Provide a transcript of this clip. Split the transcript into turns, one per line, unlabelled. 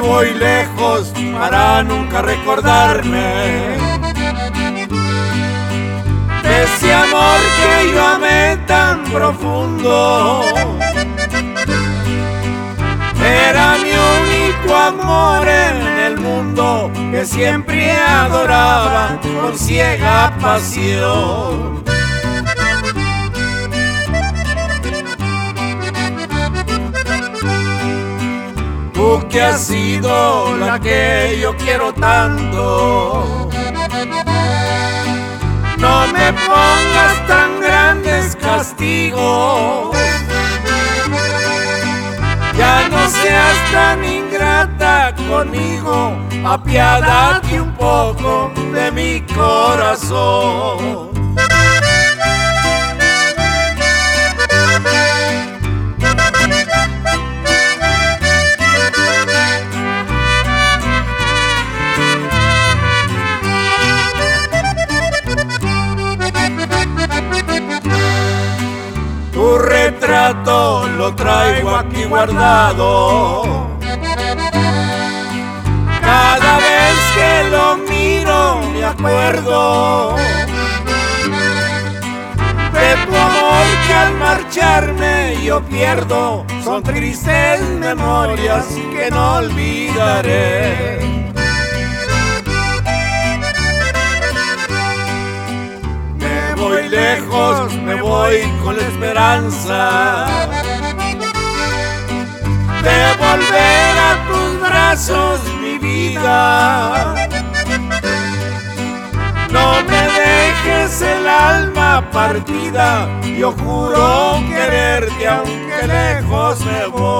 voy lejos para nunca recordarme de ese amor que yo amé tan profundo. Era mi único amor en el mundo, que siempre adoraba con ciega pasión. Tú que has sido la que yo quiero tanto, no me pongas tan grandes castigos. Ya no seas tan ingrata conmigo, apiádate un poco de mi corazón. Tu retrato lo traigo aquí guardado. Cada vez que lo miro me acuerdo de tu amor que al marcharme yo pierdo. Son tristes memorias que no olvidaré. Voy lejos, me voy con la esperanza de volver a tus brazos, mi vida. No me dejes el alma partida, yo juro quererte aunque lejos me voy.